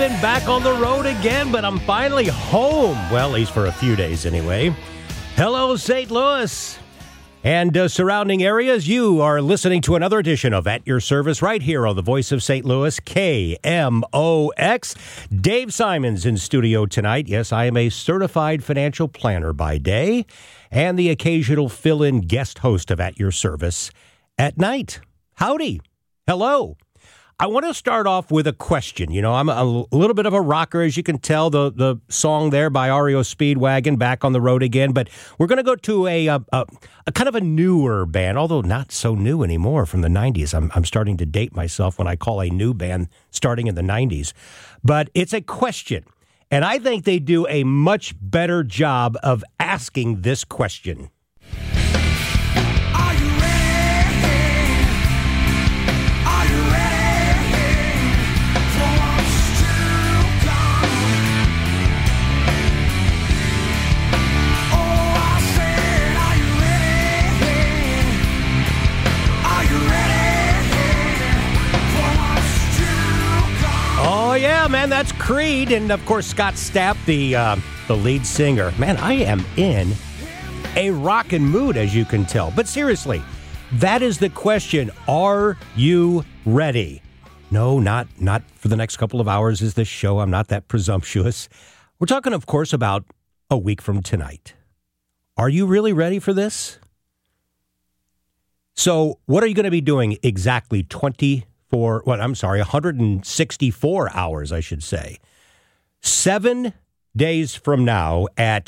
been back on the road again, but I'm finally home. Well, at least for a few days anyway. Hello, St. Louis and surrounding areas. You are listening to another edition of At Your Service right here on the Voice of St. Louis, KMOX. Dave Simons in studio tonight. Yes, I am a certified financial planner by day and the occasional fill-in guest host of At Your Service at night. Howdy. Hello. I want to start off with a question. You know, I'm a little bit of a rocker, as you can tell, the song there by REO Speedwagon, Back on the Road Again. But we're going to go to a kind of a newer band, although not so new anymore, from the 90s. I'm starting to date myself when I call a new band starting in the 90s. But it's a question, and I think they do a much better job of asking this question. Yeah, man, that's Creed, and of course Scott Stapp, the lead singer. Man, I am in a rockin' mood, as you can tell. But seriously, that is the question. Are you ready? No, not for the next couple of hours is this show. I'm not that presumptuous. We're talking, of course, about a week from tonight. Are you really ready for this? So, what are you going to be doing exactly 164 hours, I should say. 7 days from now at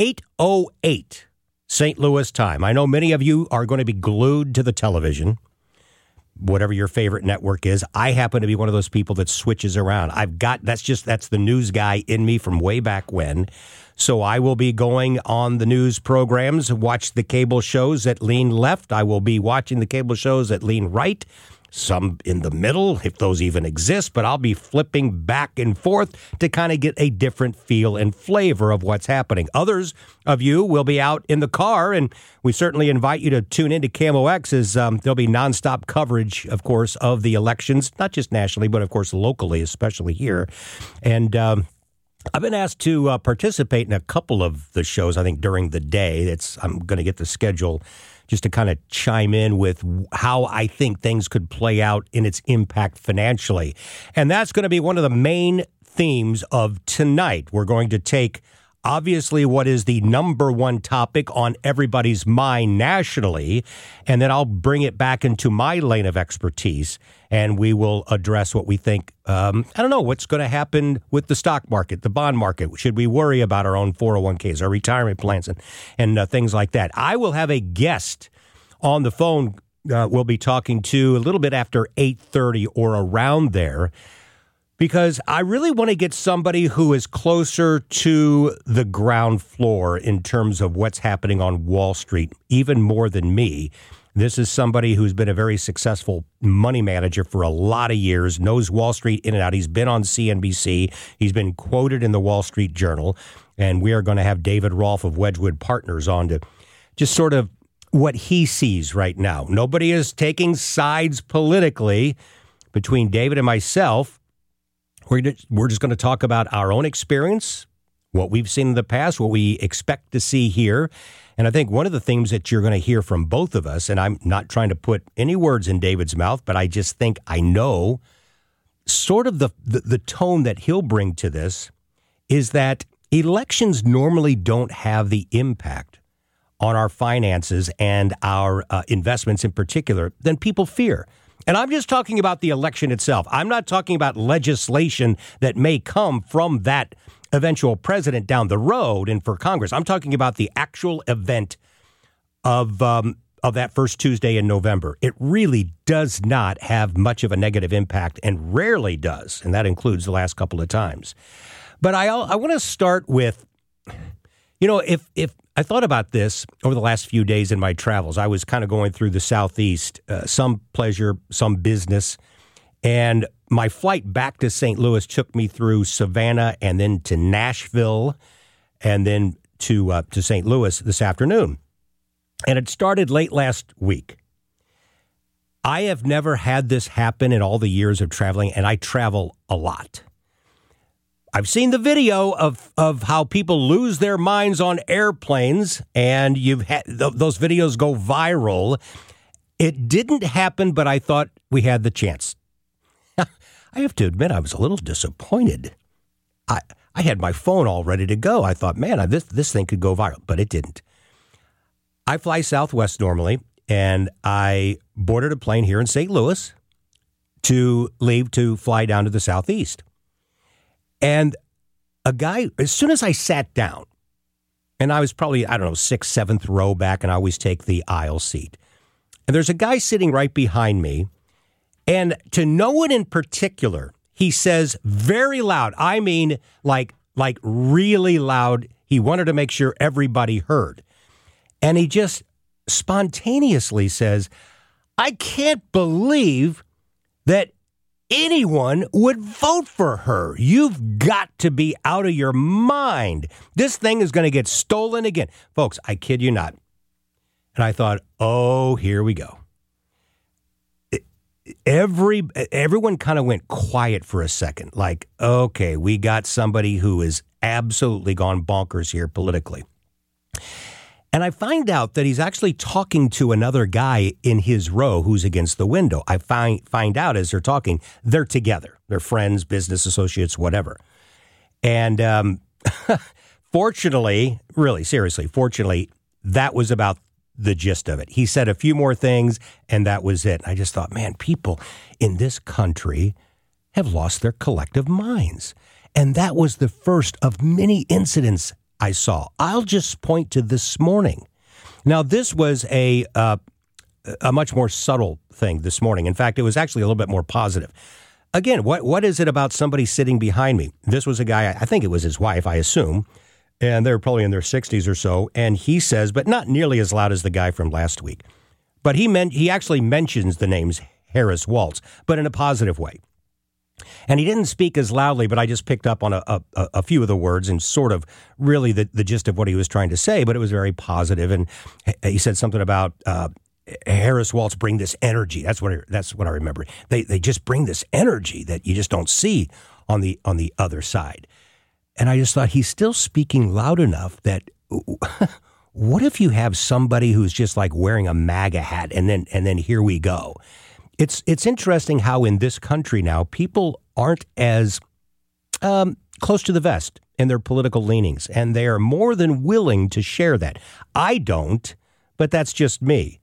8:08 St. Louis time. I know many of you are going to be glued to the television, whatever your favorite network is. I happen to be one of those people that switches around. That's the news guy in me from way back when. So I will be going on the news programs, watch the cable shows that lean left. I will be watching the cable shows that lean right. Some in the middle, if those even exist, but I'll be flipping back and forth to kind of get a different feel and flavor of what's happening. Others of you will be out in the car, and we certainly invite you to tune into KMOX as there'll be nonstop coverage, of course, of the elections, not just nationally, but of course locally, especially here. And I've been asked to participate in a couple of the shows, I think, during the day. I'm going to get the schedule just to kind of chime in with how I think things could play out in its impact financially. And that's going to be one of the main themes of tonight. We're going to take, obviously, what is the number one topic on everybody's mind nationally, and then I'll bring it back into my lane of expertise, and we will address what we think, what's going to happen with the stock market, the bond market. Should we worry about our own 401ks, our retirement plans, and things like that? I will have a guest on the phone we'll be talking to a little bit after 8:30 or around there, because I really want to get somebody who is closer to the ground floor in terms of what's happening on Wall Street, even more than me. This is somebody who's been a very successful money manager for a lot of years, knows Wall Street in and out. He's been on CNBC. He's been quoted in the Wall Street Journal. And we are going to have David Rolfe of Wedgwood Partners on to just sort of what he sees right now. Nobody is taking sides politically between David and myself. We're just going to talk about our own experience, what we've seen in the past, what we expect to see here. And I think one of the themes that you're going to hear from both of us, and I'm not trying to put any words in David's mouth, but I just think I know sort of the tone that he'll bring to this is that elections normally don't have the impact on our finances and our investments in particular than people fear. And I'm just talking about the election itself. I'm not talking about legislation that may come from that eventual president down the road and for Congress. I'm talking about the actual event of that first Tuesday in November. It really does not have much of a negative impact and rarely does, and that includes the last couple of times. But I want to start with, if I thought about this over the last few days in my travels. I was kind of going through the Southeast, some pleasure, some business. And my flight back to St. Louis took me through Savannah and then to Nashville and then to St. Louis this afternoon. And it started late last week. I have never had this happen in all the years of traveling, and I travel a lot. I've seen the video of how people lose their minds on airplanes, and you've had those videos go viral. It didn't happen, but I thought we had the chance. I have to admit, I was a little disappointed. I had my phone all ready to go. I thought, man, this thing could go viral, but it didn't. I fly Southwest normally, and I boarded a plane here in St. Louis to leave to fly down to the Southeast. And a guy, as soon as I sat down, and I was probably, 6th, 7th row back, and I always take the aisle seat. And there's a guy sitting right behind me, and to no one in particular, he says very loud, I mean like really loud, he wanted to make sure everybody heard. And he just spontaneously says, I can't believe that anyone would vote for her. You've got to be out of your mind. This thing is going to get stolen again. Folks, I kid you not. And I thought, oh, here we go. Everyone kind of went quiet for a second. Like, okay, we got somebody who is absolutely gone bonkers here politically. And I find out that he's actually talking to another guy in his row who's against the window. I find out as they're talking, they're together. They're friends, business associates, whatever. And fortunately, really, seriously, fortunately, that was about the gist of it. He said a few more things, and that was it. I just thought, man, people in this country have lost their collective minds. And that was the first of many incidents I saw. I'll just point to this morning. Now, this was a much more subtle thing this morning. In fact, it was actually a little bit more positive. Again, what is it about somebody sitting behind me? This was a guy, I think it was his wife, I assume, and they're probably in their 60s or so. And he says, but not nearly as loud as the guy from last week. But he actually mentions the names Harris Waltz, but in a positive way. And he didn't speak as loudly, but I just picked up on a few of the words and sort of really the gist of what he was trying to say, but it was very positive. And he said something about Harris Waltz bring this energy. That's what I remember. They just bring this energy that you just don't see on the other side. And I just thought he's still speaking loud enough that what if you have somebody who's just like wearing a MAGA hat and then here we go. It's interesting how in this country now people aren't as close to the vest in their political leanings, and they are more than willing to share that. I don't, but that's just me.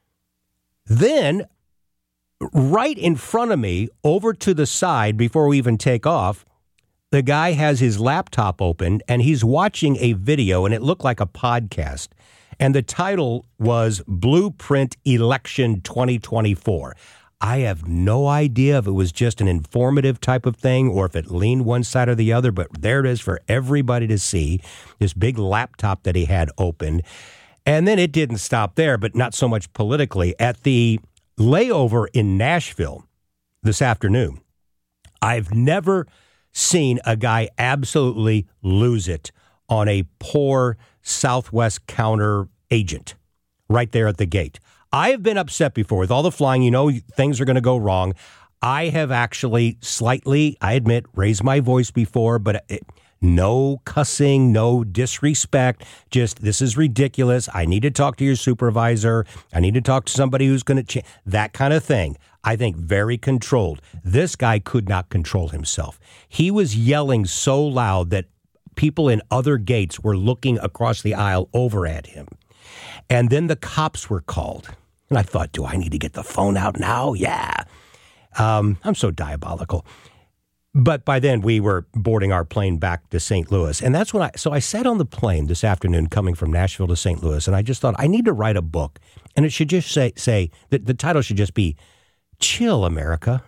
Then, right in front of me, over to the side before we even take off, the guy has his laptop open and he's watching a video, and it looked like a podcast. And the title was Blueprint Election 2024. I have no idea if it was just an informative type of thing or if it leaned one side or the other, but there it is for everybody to see, this big laptop that he had open. And then it didn't stop there, but not so much politically. At the layover in Nashville this afternoon, I've never seen a guy absolutely lose it on a poor Southwest counter agent right there at the gate. I have been upset before with all the flying. You know, things are going to go wrong. I have actually slightly, I admit, raised my voice before, but no cussing, no disrespect. Just, this is ridiculous. I need to talk to your supervisor. I need to talk to somebody who's going to change. That kind of thing. I think very controlled. This guy could not control himself. He was yelling so loud that people in other gates were looking across the aisle over at him. And then the cops were called. And I thought, do I need to get the phone out now? Yeah. I'm so diabolical. But by then we were boarding our plane back to St. Louis. And that's when I sat on the plane this afternoon coming from Nashville to St. Louis. And I just thought I need to write a book. And it should just say that the title should just be Chill, America.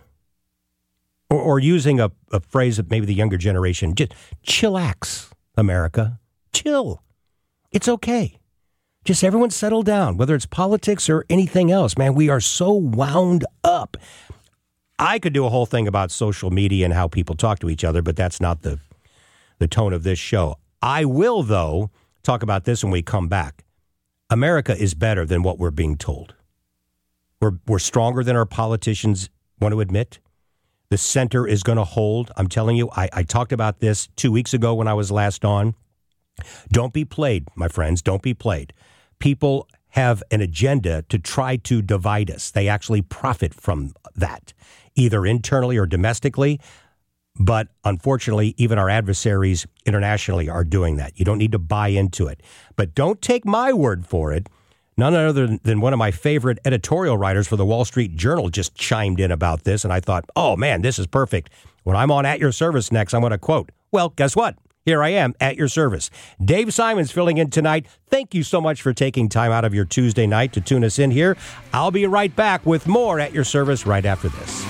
Or using a phrase that maybe the younger generation, just chillax, America. Chill. It's okay. Just everyone settle down, whether it's politics or anything else. Man, we are so wound up. I could do a whole thing about social media and how people talk to each other, but that's not the tone of this show. I will, though, talk about this when we come back. America is better than what we're being told. We're stronger than our politicians want to admit. the center is going to hold. I'm telling you, I talked about this 2 weeks ago when I was last on. Don't be played, my friends. Don't be played. People have an agenda to try to divide us. They actually profit from that, either internally or domestically. But unfortunately, even our adversaries internationally are doing that. You don't need to buy into it. But don't take my word for it. None other than one of my favorite editorial writers for the Wall Street Journal just chimed in about this. And I thought, oh, man, this is perfect. When I'm on At Your Service next, I'm going to quote, well, guess what? Here I am at your service. Dave Simons filling in tonight. Thank you so much for taking time out of your Tuesday night to tune us in here. I'll be right back with more At Your Service right after this.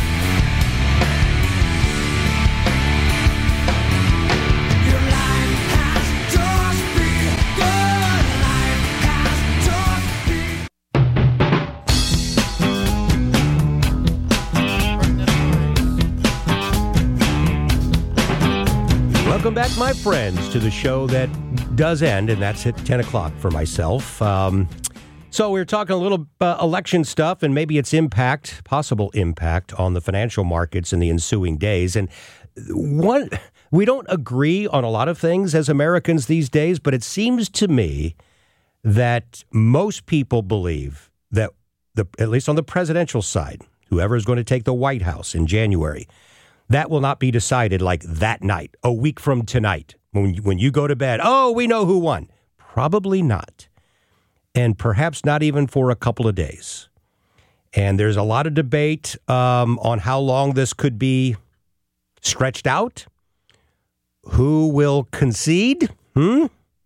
Welcome back, my friends, to the show that does end, and that's at 10 o'clock for myself. So we're talking a little election stuff and maybe its impact, possible impact on the financial markets in the ensuing days. And we don't agree on a lot of things as Americans these days, but it seems to me that most people believe that, at least on the presidential side, whoever is going to take the White House in January, that will not be decided like that night, a week from tonight, when you go to bed. Oh, we know who won. Probably not. And perhaps not even for a couple of days. And there's a lot of debate on how long this could be stretched out. Who will concede? You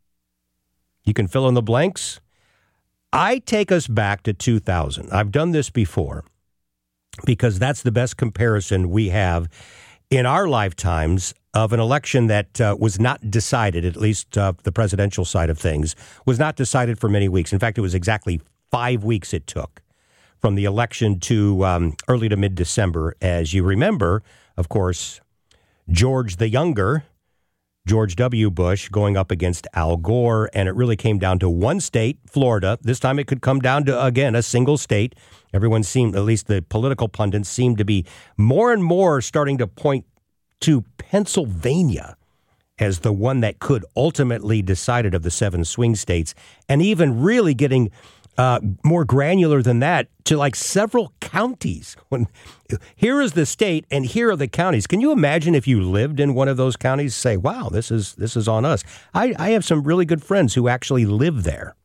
can fill in the blanks. I take us back to 2000. I've done this before, because that's the best comparison we have in our lifetimes of an election that was not decided, at least the presidential side of things, was not decided for many weeks. In fact, it was exactly 5 weeks it took from the election to early to mid-December. As you remember, of course, George the Younger, George W. Bush, going up against Al Gore, and it really came down to one state, Florida. This time it could come down to, again, a single state. Everyone seemed, at least the political pundits, seemed to be more and more starting to point to Pennsylvania as the one that could ultimately decide it of the 7 swing states, and even really getting more granular than that to like several counties. Here is the state and here are the counties. Can you imagine if you lived in one of those counties? Say, wow, this is on us. I have some really good friends who actually live there,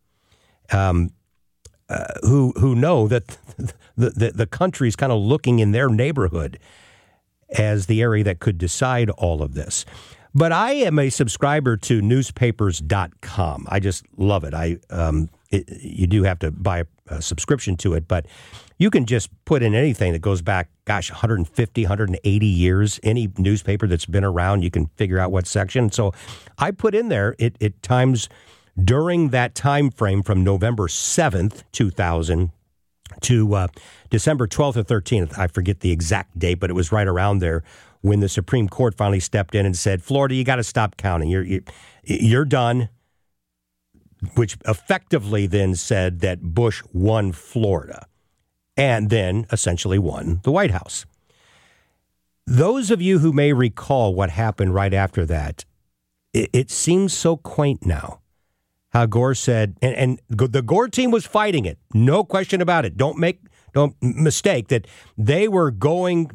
who know that the country's kind of looking in their neighborhood as the area that could decide all of this. But I am a subscriber to newspapers.com. I just love it. You do have to buy a subscription to it, but you can just put in anything that goes back, 150, 180 years. Any newspaper that's been around, you can figure out what section. So I put in there, it times during that time frame from November 7th, 2000 to December 12th or 13th. I forget the exact date, but it was right around there when the Supreme Court finally stepped in and said, Florida, you got to stop counting. You're done. Which effectively then said that Bush won Florida and then essentially won the White House. Those of you who may recall what happened right after that, it seems so quaint now. How Gore said, and the Gore team was fighting it. No question about it. Don't mistake that they were going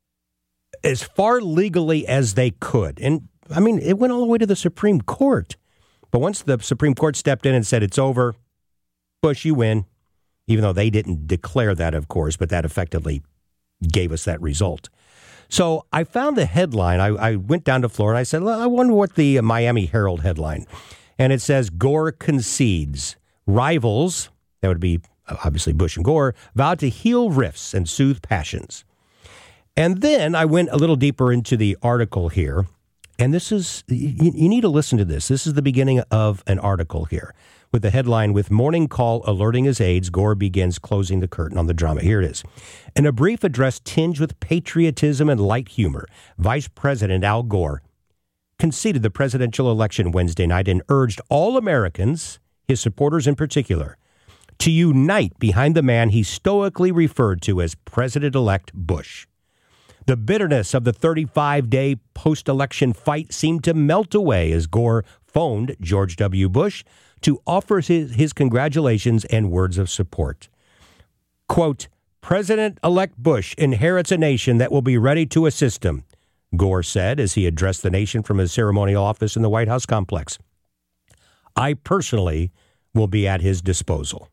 as far legally as they could. And I mean, it went all the way to the Supreme Court. But once the Supreme Court stepped in and said, it's over, Bush, you win, even though they didn't declare that, of course, but that effectively gave us that result. So I found the headline. I went down to Florida. I said, well, I wonder what the Miami Herald headline. And it says, Gore concedes. Rivals, that would be obviously Bush and Gore, vowed to heal rifts and soothe passions. And then I went a little deeper into the article here. And this is, you need to listen to this. This is the beginning of an article here with the headline, with morning call alerting his aides, Gore begins closing the curtain on the drama. Here it is. In a brief address tinged with patriotism and light humor, Vice President Al Gore conceded the presidential election Wednesday night and urged all Americans, his supporters in particular, to unite behind the man he stoically referred to as President-elect Bush. The bitterness of the 35-day post-election fight seemed to melt away as Gore phoned George W. Bush to offer his congratulations and words of support. Quote, President-elect Bush inherits a nation that will be ready to assist him, Gore said as he addressed the nation from his ceremonial office in the White House complex. I personally will be at his disposal.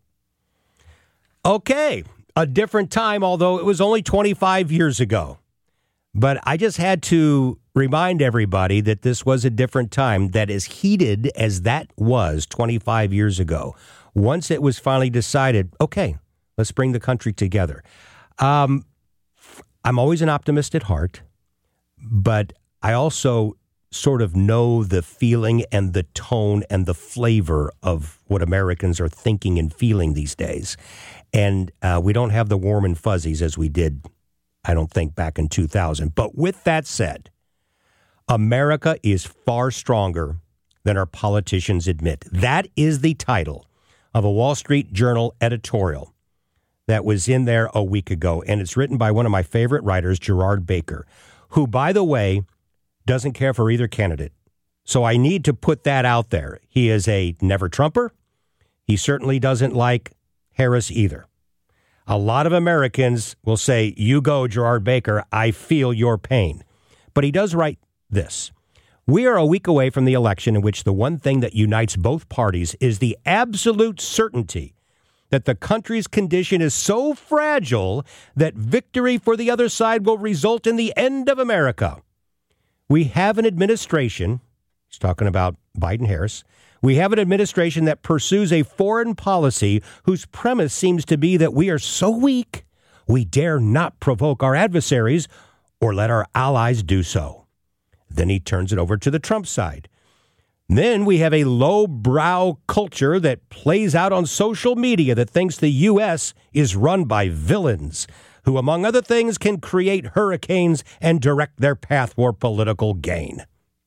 Okay, a different time, although it was only 25 years ago. But I just had to remind everybody that this was a different time, that as heated as that was 25 years ago, once it was finally decided, okay, let's bring the country together. I'm always an optimist at heart, but I also sort of know the feeling and the tone and the flavor of what Americans are thinking and feeling these days. And we don't have the warm and fuzzies as we did, I don't think, back in 2000. But with that said, America is far stronger than our politicians admit. That is the title of a Wall Street Journal editorial that was in there a week ago. And it's written by one of my favorite writers, Gerard Baker, who, by the way, doesn't care for either candidate. So I need to put that out there. He is a never Trumper. He certainly doesn't like Harris either. A lot of Americans will say, you go, Gerard Baker, I feel your pain. But he does write this. We are a week away from the election in which the one thing that unites both parties is the absolute certainty that the country's condition is so fragile that victory for the other side will result in the end of America. We have an administration, he's talking about Biden-Harris, we have an administration that pursues a foreign policy whose premise seems to be that we are so weak, we dare not provoke our adversaries or let our allies do so. Then he turns it over to the Trump side. Then we have a lowbrow culture that plays out on social media that thinks the U.S. is run by villains who, among other things, can create hurricanes and direct their path for political gain.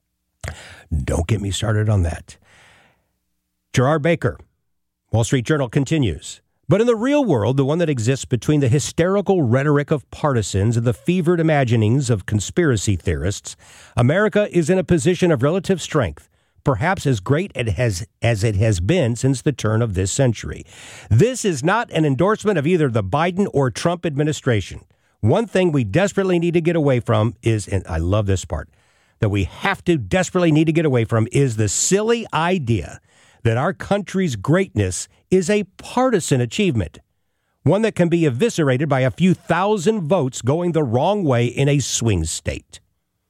Don't get me started on that. Gerard Baker, Wall Street Journal, continues. But in the real world, the one that exists between the hysterical rhetoric of partisans and the fevered imaginings of conspiracy theorists, America is in a position of relative strength, perhaps as great as it has been since the turn of this century. This is not an endorsement of either the Biden or Trump administration. One thing we desperately need to get away from is, and I love this part, that we have to desperately need to get away from is the silly idea that our country's greatness is a partisan achievement, one that can be eviscerated by a few thousand votes going the wrong way in a swing state.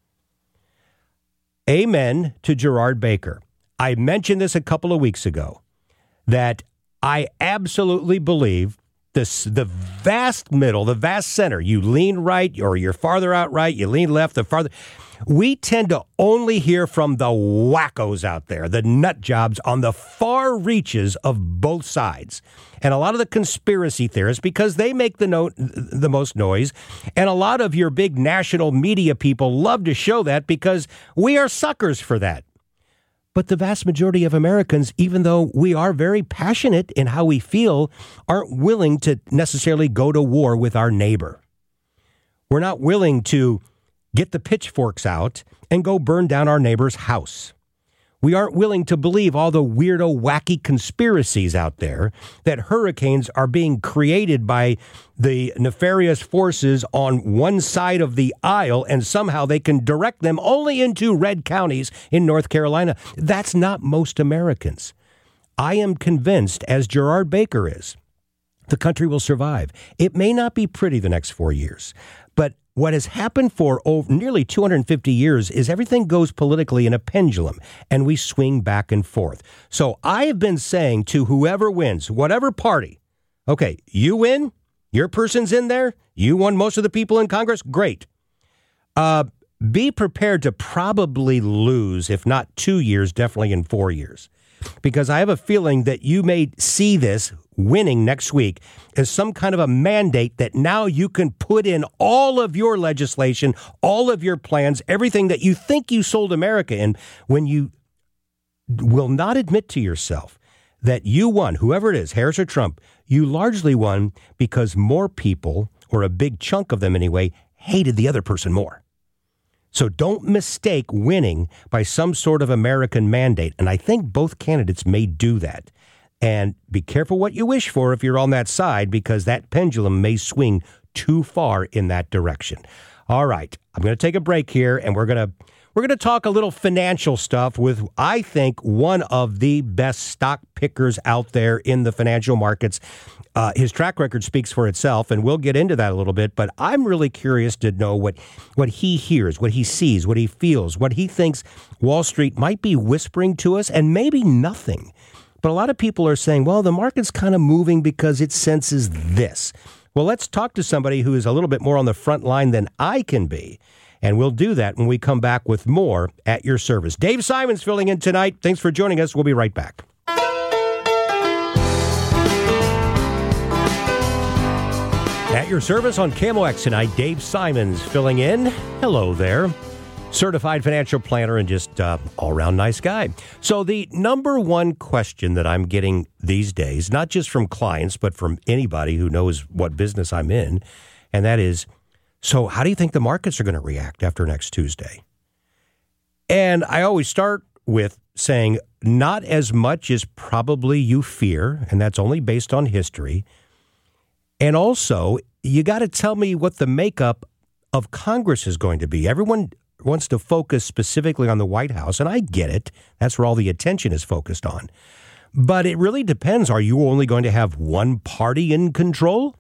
Amen to Gerard Baker. I mentioned this a couple of weeks ago, that I absolutely believe the vast middle, the vast center, you lean right or you're farther out right, you lean left, the farther. We tend to only hear from the wackos out there, the nut jobs on the far reaches of both sides. And a lot of the conspiracy theorists, because they make the most noise. And a lot of your big national media people love to show that because we are suckers for that. But the vast majority of Americans, even though we are very passionate in how we feel, aren't willing to necessarily go to war with our neighbor. We're not willing to get the pitchforks out and go burn down our neighbor's house. We aren't willing to believe all the weirdo, wacky conspiracies out there that hurricanes are being created by the nefarious forces on one side of the aisle and somehow they can direct them only into red counties in North Carolina. That's not most Americans. I am convinced, as Gerard Baker is, the country will survive. It may not be pretty the next 4 years, but what has happened for nearly 250 years is everything goes politically in a pendulum, and we swing back and forth. So I have been saying to whoever wins, whatever party, okay, you win, your person's in there, you won most of the people in Congress, great. Be prepared to probably lose, if not 2 years, definitely in 4 years. Because I have a feeling that you may see this winning next week as some kind of a mandate that now you can put in all of your legislation, all of your plans, everything that you think you sold America in, when you will not admit to yourself that you won, whoever it is, Harris or Trump, you largely won because more people, or a big chunk of them anyway, hated the other person more. So don't mistake winning by some sort of American mandate. And I think both candidates may do that. And be careful what you wish for if you're on that side, because that pendulum may swing too far in that direction. All right, I'm going to take a break here, and we're going to talk a little financial stuff with, I think, one of the best stock pickers out there in the financial markets. His track record speaks for itself, and we'll get into that a little bit. But I'm really curious to know what he hears, what he sees, what he feels, what he thinks Wall Street might be whispering to us, and maybe nothing. But a lot of people are saying, well, the market's kind of moving because it senses this. Well, let's talk to somebody who is a little bit more on the front line than I can be. And we'll do that when we come back with more At Your Service. Dave Simons filling in tonight. Thanks for joining us. We'll be right back. At Your Service on KMOX tonight, Dave Simons filling in. Hello there. Certified financial planner and just all-around nice guy. So the number one question that I'm getting these days, not just from clients, but from anybody who knows what business I'm in, and that is, so how do you think the markets are going to react after next Tuesday? And I always start with saying not as much as probably you fear, and that's only based on history. And also, you got to tell me what the makeup of Congress is going to be. Everyone wants to focus specifically on the White House, and I get it. That's where all the attention is focused on. But it really depends. Are you only going to have one party in control?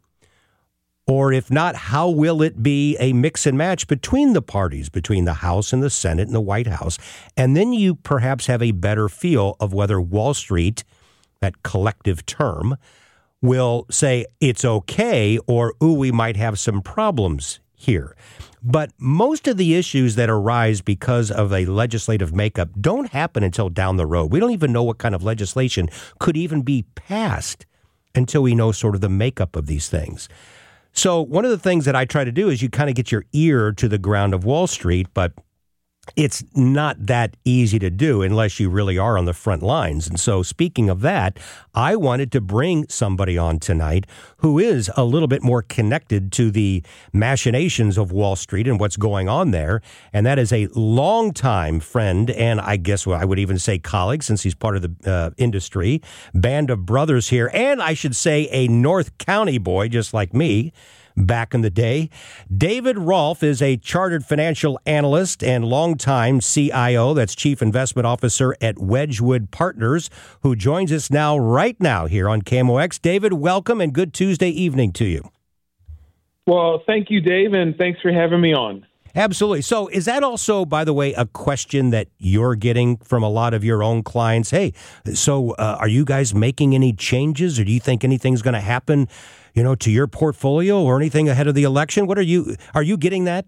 Or if not, how will it be a mix and match between the parties, between the House and the Senate and the White House? And then you perhaps have a better feel of whether Wall Street, that collective term, will say it's okay or, ooh, we might have some problems here. But most of the issues that arise because of a legislative makeup don't happen until down the road. We don't even know what kind of legislation could even be passed until we know sort of the makeup of these things. So one of the things that I try to do is you kind of get your ear to the ground of Wall Street, but it's not that easy to do unless you really are on the front lines. And so speaking of that, I wanted to bring somebody on tonight who is a little bit more connected to the machinations of Wall Street and what's going on there. And that is a longtime friend, and I guess I would even say colleague, since he's part of the industry, band of brothers here. And I should say a North County boy, just like me. Back in the day. David Rolfe is a chartered financial analyst and longtime CIO, that's Chief Investment Officer at Wedgwood Partners, who joins us right now here on KMOX. David, welcome and good Tuesday evening to you. Well, thank you, Dave, and thanks for having me on. Absolutely. So is that also, by the way, a question that you're getting from a lot of your own clients? Hey, so are you guys making any changes, or do you think anything's going to happen, to your portfolio or anything ahead of the election? Are you getting that?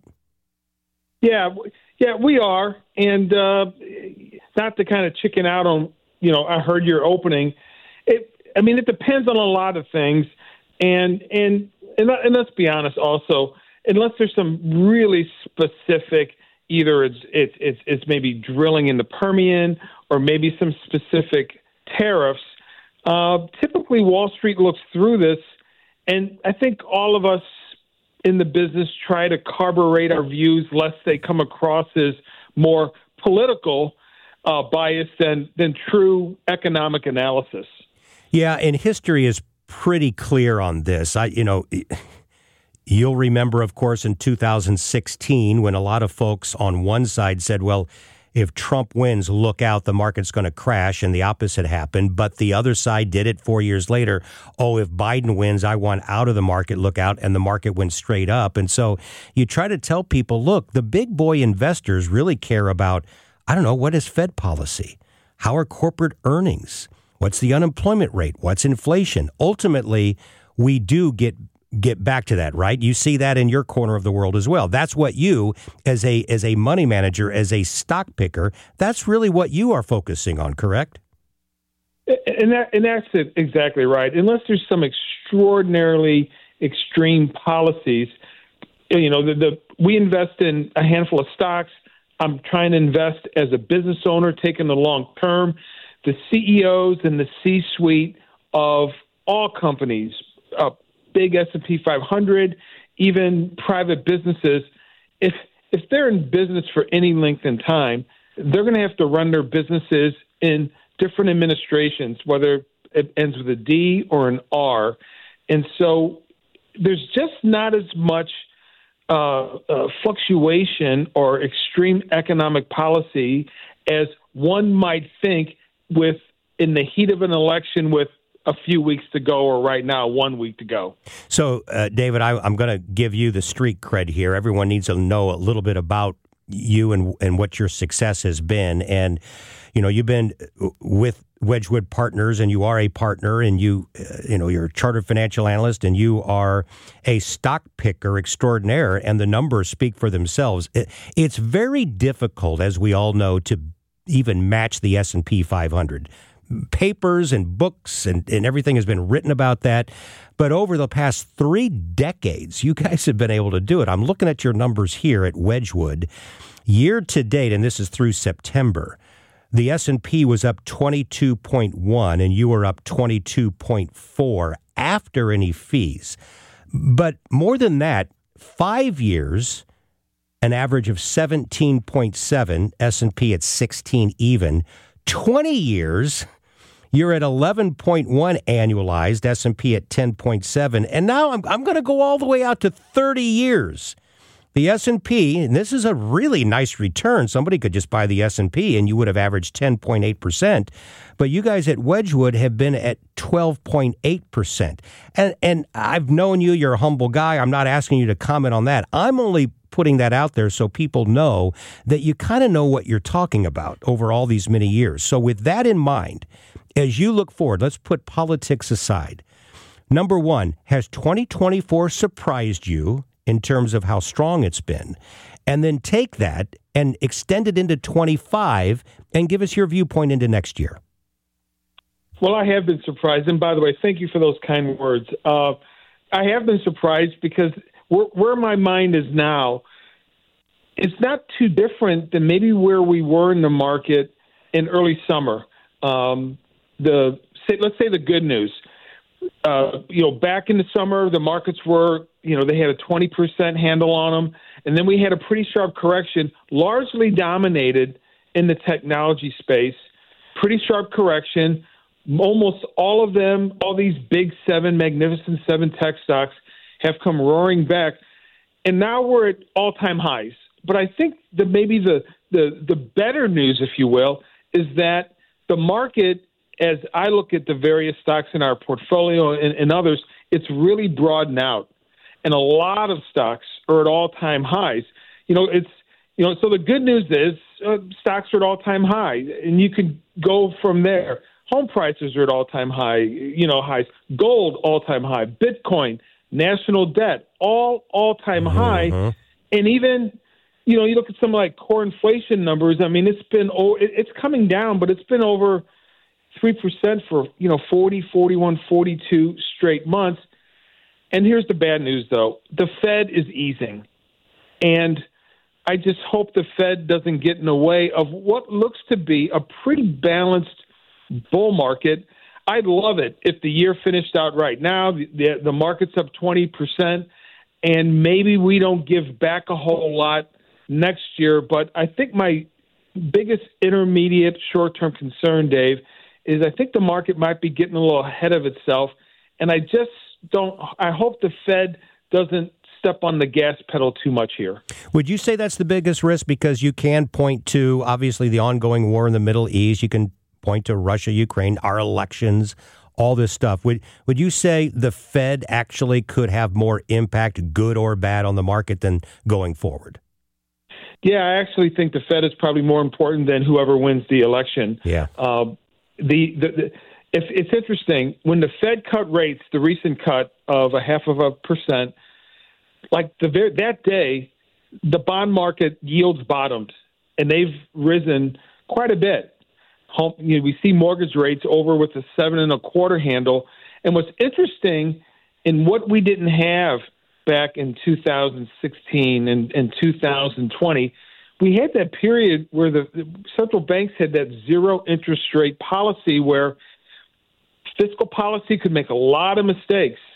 Yeah, we are. And not to kind of chicken out on, I heard your opening. It depends on a lot of things. And let's be honest also, unless there's some really specific, either it's maybe drilling in the Permian or maybe some specific tariffs, typically Wall Street looks through this. And I think all of us in the business try to carburate our views lest they come across as more political bias than true economic analysis. Yeah, and history is pretty clear on this. You'll remember, of course, in 2016 when a lot of folks on one side said, well, if Trump wins, look out, the market's going to crash, and the opposite happened. But the other side did it 4 years later. Oh, if Biden wins, I want out of the market, look out, and the market went straight up. And so you try to tell people, look, the big boy investors really care about, what is Fed policy? How are corporate earnings? What's the unemployment rate? What's inflation? Ultimately, we do get back to that, right? You see that in your corner of the world as well. That's what you, as a money manager, as a stock picker, that's really what you are focusing on, correct? And that's it, exactly right. Unless there's some extraordinarily extreme policies, we invest in a handful of stocks. I'm trying to invest as a business owner, taking the long term. The CEOs and the C-suite of all companies, big S&P 500 even private businesses, if they're in business for any length in time, they're going to have to run their businesses in different administrations, whether it ends with a D or an R. And so there's just not as much fluctuation or extreme economic policy as one might think in the heat of an election with a few weeks to go, or right now, 1 week to go. So, David, I'm going to give you the street cred here. Everyone needs to know a little bit about you and what your success has been. And, you've been with Wedgewood Partners, and you are a partner, and you're a chartered financial analyst, and you are a stock picker extraordinaire, and the numbers speak for themselves. It's very difficult, as we all know, to even match the S&P 500. Papers and books and everything has been written about that. But over the past 3 decades, you guys have been able to do it. I'm looking at your numbers here at Wedgewood. Year to date, and this is through September, the S&P was up 22.1 and you were up 22.4 after any fees. But more than that, 5 years, an average of 17.7, S&P at 16 even. 20 years, you're at 11.1 annualized, S&P at 10.7. And now I'm going to go all the way out to 30 years. The S&P, and this is a really nice return. Somebody could just buy the S&P and you would have averaged 10.8%. But you guys at Wedgewood have been at 12.8%. And I've known you. You're a humble guy. I'm not asking you to comment on that. I'm only putting that out there so people know that you kind of know what you're talking about over all these many years. So with that in mind, as you look forward, let's put politics aside. Number one, has 2024 surprised you in terms of how strong it's been? And then take that and extend it into 25 and give us your viewpoint into next year. Well, I have been surprised. And by the way, thank you for those kind words. I have been surprised because where my mind is now, it's not too different than maybe where we were in the market in early summer. Let's say the good news. Back in the summer, the markets were, they had a 20% handle on them. And then we had a pretty sharp correction, largely dominated in the technology space. Pretty sharp correction. Almost all of them, all these big magnificent seven tech stocks have come roaring back. And now we're at all-time highs. But I think maybe the better news, if you will, is that the market, as I look at the various stocks in our portfolio and others, it's really broadened out. And a lot of stocks are at all-time highs. So the good news is stocks are at all-time high, and you can go from there. Home prices are at all-time highs. Gold, all-time high. Bitcoin, national debt, all-time high. And even, you look at some like core inflation numbers. I mean, it's coming down, but it's been over 3% for, 40, 41, 42 straight months. And here's the bad news, though. The Fed is easing. And I just hope the Fed doesn't get in the way of what looks to be a pretty balanced bull market. I'd love it if the year finished out right now. The market's up 20%, and maybe we don't give back a whole lot next year. But I think my biggest intermediate short-term concern, Dave, is I think the market might be getting a little ahead of itself. And I hope the Fed doesn't step on the gas pedal too much here. Would you say that's the biggest risk? Because you can point to, obviously, the ongoing war in the Middle East. You can point to Russia, Ukraine, our elections, all this stuff. Would you say the Fed actually could have more impact, good or bad, on the market than going forward? Yeah, I actually think the Fed is probably more important than whoever wins the election. Yeah. If it's interesting, when the Fed cut rates, the recent cut of 0.5%, like that day, the bond market yields bottomed, and they've risen quite a bit. We see mortgage rates over with a 7.25 handle. And what's interesting, in what we didn't have back in 2016 and 2020, we had that period where the central banks had that zero interest rate policy where fiscal policy could make a lot of mistakes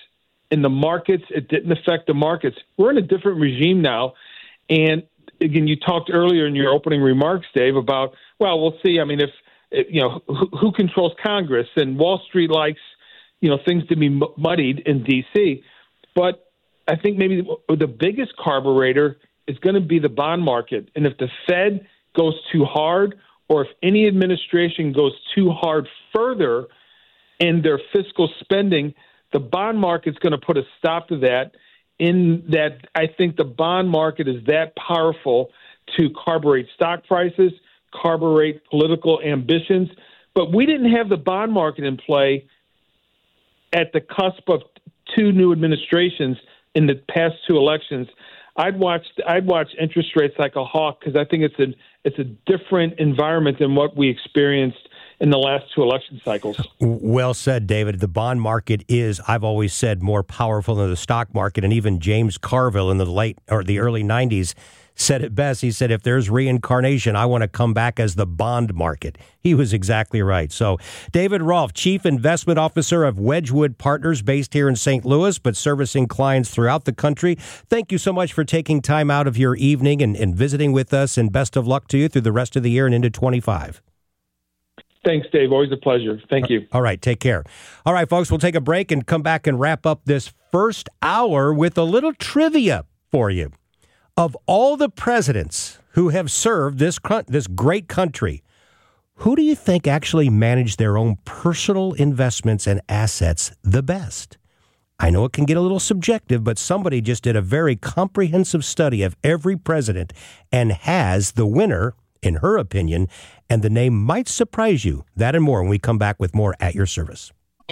in the markets. It didn't affect the markets. We're in a different regime now. And again, you talked earlier in your opening remarks, Dave, about, well, we'll see. I mean, if who controls Congress, and Wall Street likes, things to be muddied in D.C. But I think maybe the biggest carburetor is going to be the bond market. And if the Fed goes too hard, or if any administration goes too hard further in their fiscal spending, the bond market's going to put a stop to that. In that, I think the bond market is that powerful to carburate stock prices, carburate political ambitions. But we didn't have the bond market in play at the cusp of two new administrations in the past two elections. I'd watch interest rates like a hawk, because I think it's a different environment than what we experienced in the last two election cycles. Well said, David. The bond market is, I've always said, more powerful than the stock market. And even James Carville in the early 90s said it best. He said, if there's reincarnation, I want to come back as the bond market. He was exactly right. So David Rolfe, Chief Investment Officer of Wedgewood Partners, based here in St. Louis, but servicing clients throughout the country. Thank you so much for taking time out of your evening and visiting with us, and best of luck to you through the rest of the year and into 25. Thanks, Dave. Always a pleasure. Thank you. All right. Take care. All right, folks, we'll take a break and come back and wrap up this first hour with a little trivia for you. Of all the presidents who have served this great country, who do you think actually managed their own personal investments and assets the best? I know it can get a little subjective, but somebody just did a very comprehensive study of every president and has the winner, in her opinion, and the name might surprise you. That and more when we come back with more At Your Service.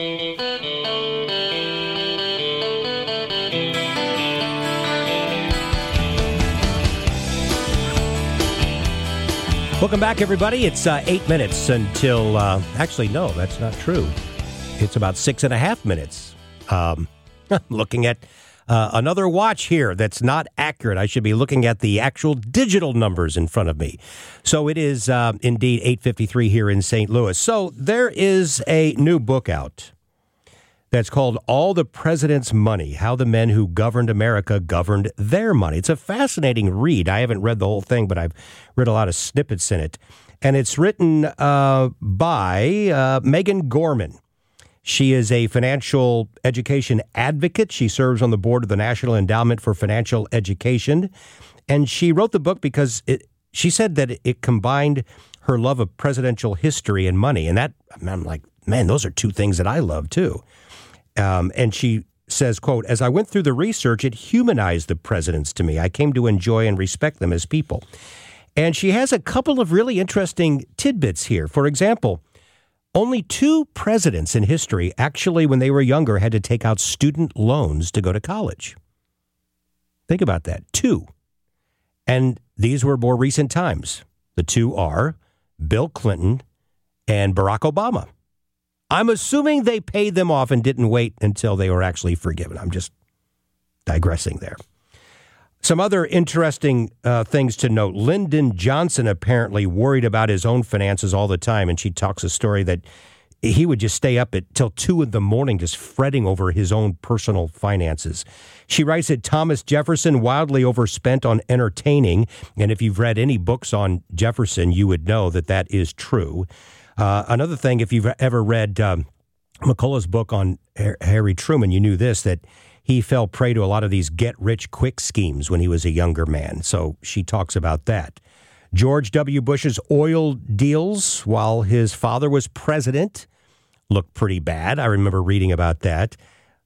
Welcome back, everybody. It's 8 minutes until, actually, no, that's not true. It's about 6.5 minutes. I'm looking at another watch here that's not accurate. I should be looking at the actual digital numbers in front of me. So it is indeed 8:53 here in St. Louis. So there is a new book out that's called All the President's Money, How the Men Who Governed America Governed Their Money. It's a fascinating read. I haven't read the whole thing, but I've read a lot of snippets in it. And it's written by Megan Gorman. She is a financial education advocate. She serves on the board of the National Endowment for Financial Education. And she wrote the book because she said that it combined her love of presidential history and money. And I'm like, man, those are two things that I love, too. And she says, quote, as I went through the research, it humanized the presidents to me. I came to enjoy and respect them as people. And she has a couple of really interesting tidbits here. For example, only two presidents in history actually, when they were younger, had to take out student loans to go to college. Think about that. Two. And these were more recent times. The two are Bill Clinton and Barack Obama. I'm assuming they paid them off and didn't wait until they were actually forgiven. I'm just digressing there. Some other interesting things to note. Lyndon Johnson apparently worried about his own finances all the time, and she talks a story that he would just stay up till 2 a.m. just fretting over his own personal finances. She writes that Thomas Jefferson wildly overspent on entertaining, and if you've read any books on Jefferson, you would know that that is true. Another thing, if you've ever read McCullough's book on Harry Truman, you knew this, that he fell prey to a lot of these get-rich-quick schemes when he was a younger man. So she talks about that. George W. Bush's oil deals while his father was president looked pretty bad. I remember reading about that.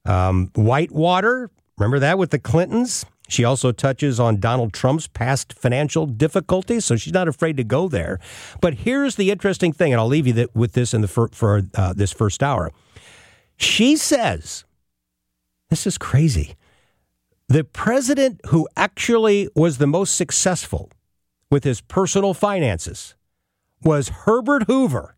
Whitewater, remember that with the Clintons? She also touches on Donald Trump's past financial difficulties, so she's not afraid to go there. But here's the interesting thing, and I'll leave you with this in for this first hour. She says, this is crazy, the president who actually was the most successful with his personal finances was Herbert Hoover.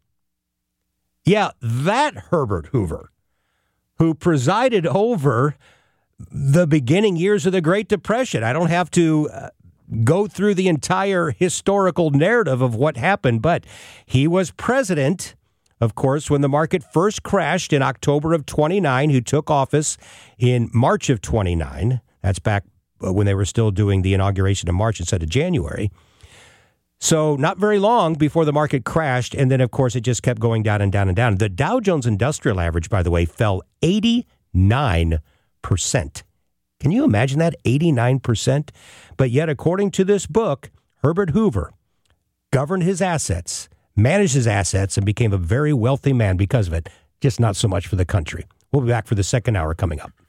Yeah, that Herbert Hoover, who presided over the beginning years of the Great Depression. I don't have to go through the entire historical narrative of what happened, but he was president of course, when the market first crashed in October of 29, who took office in March of 29. That's back when they were still doing the inauguration in March instead of January. So not very long before the market crashed. And then, of course, it just kept going down and down and down. The Dow Jones Industrial Average, by the way, fell 89%. Can you imagine that? 89%. But yet, according to this book, Herbert Hoover governed his assets, managed his assets, and became a very wealthy man because of it. Just not so much for the country. We'll be back for the second hour coming up.